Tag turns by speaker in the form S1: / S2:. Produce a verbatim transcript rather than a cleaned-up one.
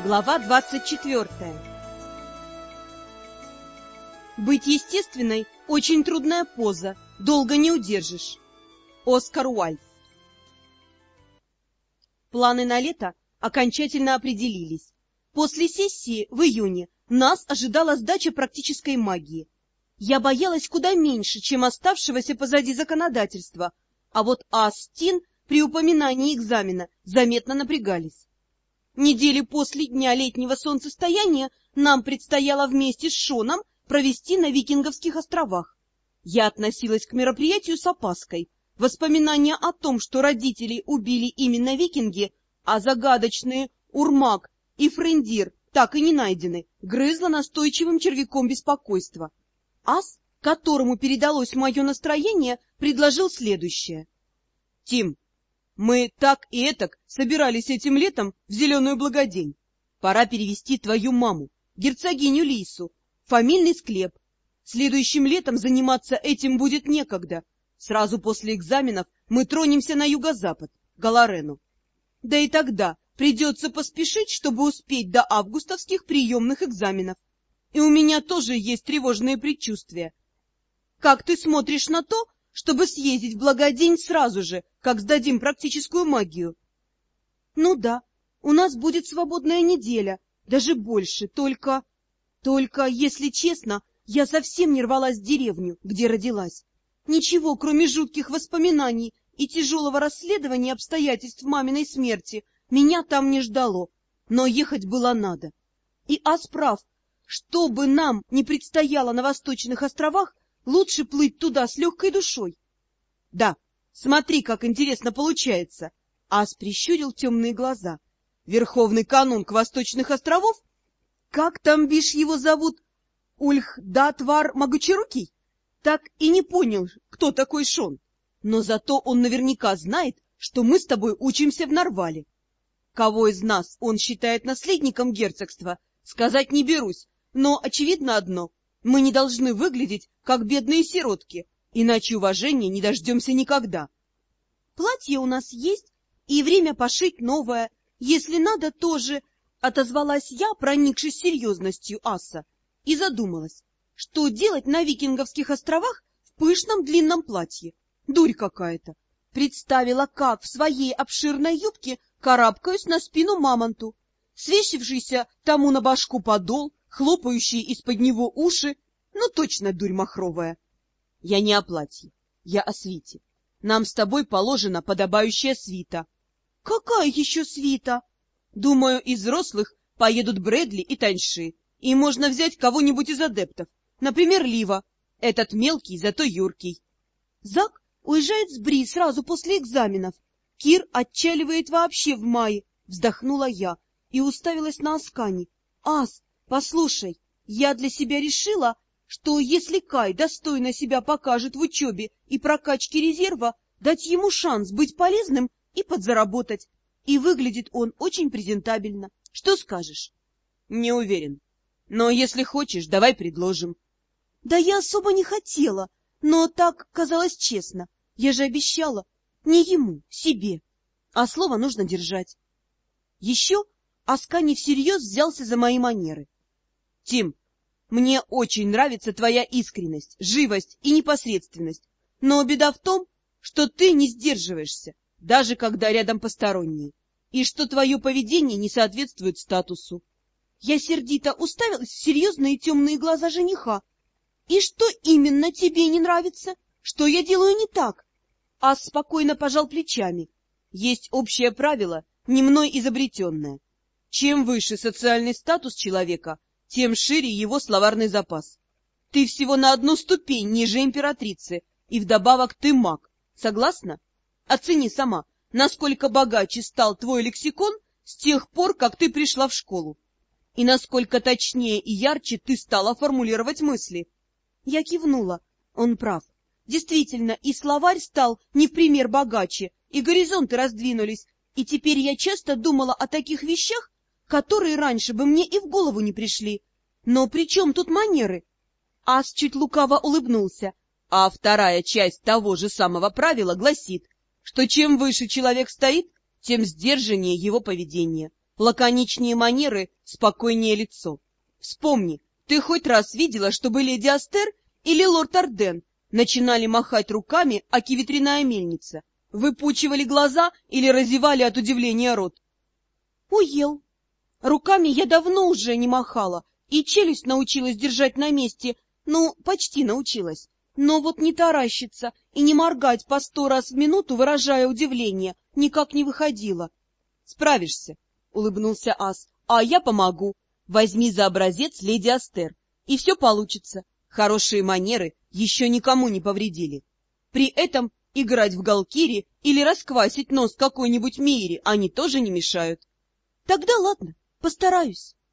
S1: Глава двадцать четвёртая. Быть естественной – очень трудная поза, долго не удержишь. Оскар Уальд. Планы на лето окончательно определились. После сессии в июне нас ожидала сдача практической магии. Я боялась куда меньше, чем оставшегося позади законодательства, а вот Астин при упоминании экзамена заметно напрягались. Недели после дня летнего солнцестояния нам предстояло вместе с Шоном провести на Викинговских островах. Я относилась к мероприятию с опаской. Воспоминания о том, что родителей убили именно викинги, а загадочные Урмак и Френдир так и не найдены, грызло настойчивым червяком беспокойства. Ас, которому передалось мое настроение, предложил следующее. — Тим, мы так и этак собирались этим летом в Зеленую Благодень. Пора перевести твою маму, герцогиню Лису, в фамильный склеп. Следующим летом заниматься этим будет некогда. Сразу после экзаменов мы тронемся на юго-запад, к Галарену. Да и тогда придется поспешить, чтобы успеть до августовских приемных экзаменов. И у меня тоже есть тревожные предчувствия. Как ты смотришь на то, чтобы съездить в Благодень сразу же, как сдадим практическую магию? Ну да, у нас будет свободная неделя, даже больше, только... Только, если честно, я совсем не рвалась в деревню, где родилась. Ничего, кроме жутких воспоминаний и тяжелого расследования обстоятельств маминой смерти, меня там не ждало, но ехать было надо. И Ас прав, что бы нам ни предстояло на Восточных островах, лучше плыть туда с легкой душой. Да, смотри, как интересно получается. Ас прищурил темные глаза. Верховный канунг Восточных островов? Как там, бишь, его зовут? Ульх-Датвар Могучерукий? Так и не понял, кто такой Шон. Но зато он наверняка знает, что мы с тобой учимся в Нарвале. Кого из нас он считает наследником герцогства, сказать не берусь, но очевидно одно — мы не должны выглядеть, как бедные сиротки, иначе уважения не дождемся никогда. Платье у нас есть, и время пошить новое. Если надо, тоже, — отозвалась я, проникшись серьезностью Аса, и задумалась, что делать на Викинговских островах в пышном длинном платье. Дурь какая-то. Представила, как в своей обширной юбке карабкаюсь на спину мамонту, свесившийся тому на башку подол, хлопающие из-под него уши, ну точно дурь махровая. Я не о платье, я о свите. Нам с тобой положена подобающая свита. Какая еще свита? Думаю, из взрослых поедут Брэдли и Таньши, и можно взять кого-нибудь из адептов, например, Лива, этот мелкий, зато юркий. Зак уезжает с Бри сразу после экзаменов. Кир отчаливает вообще в мае, вздохнула я и уставилась на Аскани. Ас, послушай, я для себя решила, что если Кай достойно себя покажет в учебе и прокачке резерва, дать ему шанс быть полезным и подзаработать. И выглядит он очень презентабельно. Что скажешь? Не уверен. Но если хочешь, давай предложим. Да я особо не хотела, но так казалось честно. Я же обещала. Не ему, себе. А слово нужно держать. Еще Аскани всерьез взялся за мои манеры. Тим, мне очень нравится твоя искренность, живость и непосредственность, но беда в том, что ты не сдерживаешься, даже когда рядом посторонние, и что твое поведение не соответствует статусу. Я сердито уставилась в серьезные темные глаза жениха. И что именно тебе не нравится? Что я делаю не так? Ас спокойно пожал плечами. Есть общее правило, не мной изобретенное. Чем выше социальный статус человека, тем шире его словарный запас. Ты всего на одну ступень ниже императрицы, и вдобавок ты маг. Согласна? Оцени сама, насколько богаче стал твой лексикон с тех пор, как ты пришла в школу, и насколько точнее и ярче ты стала формулировать мысли. Я кивнула. Он прав. Действительно, и словарь стал не в пример богаче, и горизонты раздвинулись, и теперь я часто думала о таких вещах, которые раньше бы мне и в голову не пришли. Но при чем тут манеры? Ас чуть лукаво улыбнулся. А вторая часть того же самого правила гласит, что чем выше человек стоит, тем сдержаннее его поведение. Лаконичнее манеры, спокойнее лицо. Вспомни, ты хоть раз видела, чтобы леди Астер или лорд Арден начинали махать руками, аки ветряная мельница, выпучивали глаза или разевали от удивления рот? Уел. Руками я давно уже не махала, и челюсть научилась держать на месте, ну, почти научилась. Но вот не таращиться и не моргать по сто раз в минуту, выражая удивление, никак не выходило. — Справишься, — улыбнулся ас, — а я помогу. Возьми за образец леди Астер, и все получится. Хорошие манеры еще никому не повредили. При этом играть в галкири или расквасить нос какой-нибудь Мире они тоже не мешают. — Тогда ладно, постараюсь.